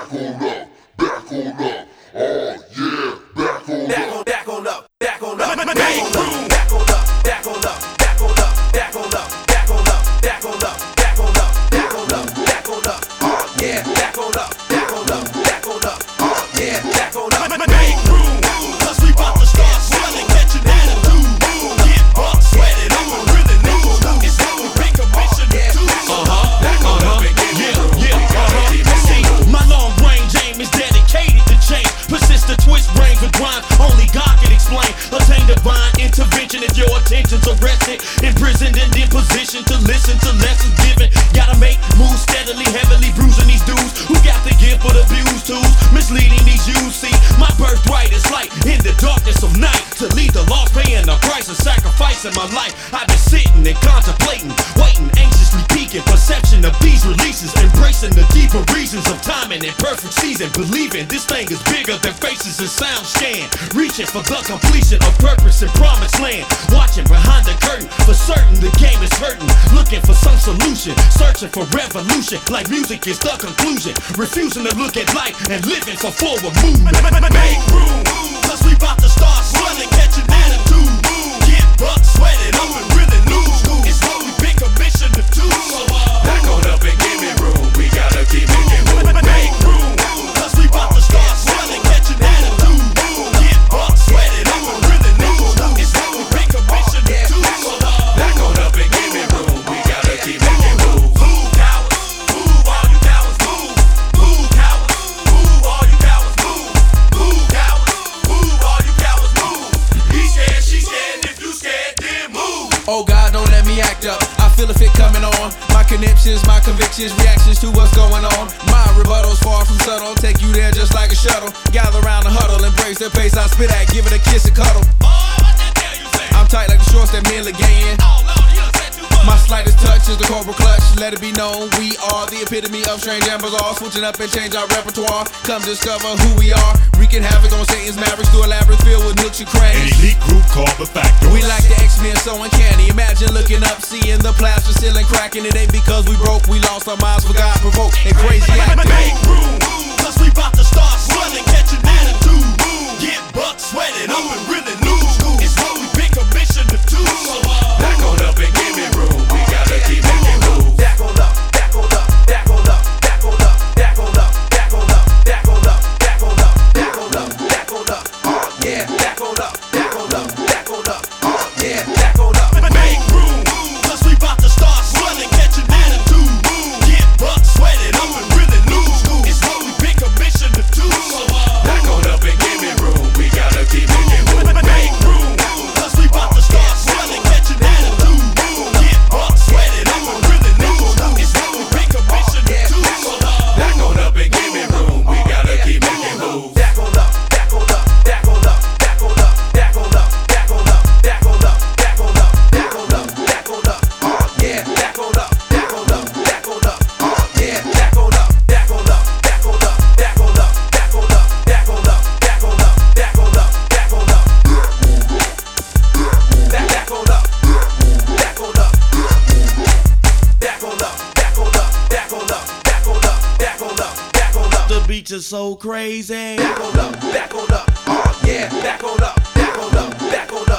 back on up, back on up. Oh yeah, back on up, back on up, back on up, back on up, back on up, back on up, back on up, back on up, back on up, back on up, back on up, back on up, back on up. Oh yeah, back on up, back on up, back on up. Oh yeah, back on up. Make room, 'cause we bout to start swelling, catch an attitude. Get buck sweated, I'm a really nigga. It's how we bring commission to do. Back on up and get See, my long range aim is dedicated to change. Persist to twist brains with rhymes only God can explain. Attain divine intervention if your attention's arrested, imprisoned and in position to listen to lessons given. Gotta make moves steadily, heavily bruising these dudes who got the gift for the abused tools, misleading these youths. See, my birthright is light in the darkness of night. To lead the lost, paying the price of sacrificing my life. I've been sitting and contemplating, waiting, anxiously peeking. Perception of these releases, embracing the deeper reasons of timing and perfect season. Believing this thing is bigger than faces and sound scan. Reaching for the completion of purpose and promised land. Watching behind the curtain, for certain the game is hurting. Looking for some solution, searching for revolution. Like music is the conclusion. Refusing to look at life and living for forward movement. Make room, 'cause we bout to start swelling, catch an attitude. Get buck sweated, I'm a really lose. It's what we been commissioned to do. Back on up and give me room. We gotta keep making moves. Make room, 'cause we bout to start swelling, catch an attitude. Get buck sweated, I'm a really lose. It's what we been commissioned to do. Back on up and give me room. We gotta keep making moves. Move, cowards, move, all you cowards, move. Move, cowards, move, all you cowards, move. Move, cowards, move, all you cowards, move. He scared, she scared, if you scared, then move. Oh God, don't let me act up. I feel if it coming on. My conniptions, my convictions, reactions to what's going on. My rebuttal's far from subtle. Take you there just like a shuttle. Gather around the huddle, embrace the pace I spit at. Give it a kiss and cuddle. Oh, what the hell you say? I'm tight like the shorts that Miller gain. Oh, no, you done said too much. My slightest touch is the cobra clutch. Let it be known we are the epitome of strange ambers. All switching up and change our repertoire. Come discover who we are. Wreaking havoc on Satan's mavericks through a labyrinth filled with nooks and An crannies. elite group called the Factors. We like the X-Men so uncanny. Imagine looking up, seeing the plaster ceiling cracking. It ain't because we broke, we lost our minds for God provoked and crazy acting. Make room, 'cause we bout to start swelling, catch an attitude. Get buck sweated, I'm a really lose. It's what we been commissioned to do. Back on up and give me room. We gotta keep making moves. Back on up, back on up, back on up, back on up, back on up, back on up, back on up, back on up, back on up, back on up. Oh yeah, back on up, back on up, back on up. Oh yeah, back on up. Make room, 'cause we bout to start swelling, catch an attitude. Get buck sweated, I'm a really lose. It's what we been commissioned to do. Back on up and give me room. We gotta keep making moves. Make room, 'cause we bout to start swelling, catch an attitude. Get buck sweated, I'm a really lose. It's what we been commissioned to do. Back on up and give me room. We gotta keep making moves. Back on up, back on up, back on up, back on up, back on up, back on up, back on up, back on up, back on up, back on up. Oh yeah, back on up, back on up, back on up. Oh yeah, back on up, back on up, back on up, back on up, back on up, back on up, back on up, back on up, back on up. Back on up, back on up, back on up, back on up, back on up, back on up, back on up, back on up. The beats are so crazy. Back on up, oh yeah, back on up, back on up, back on up.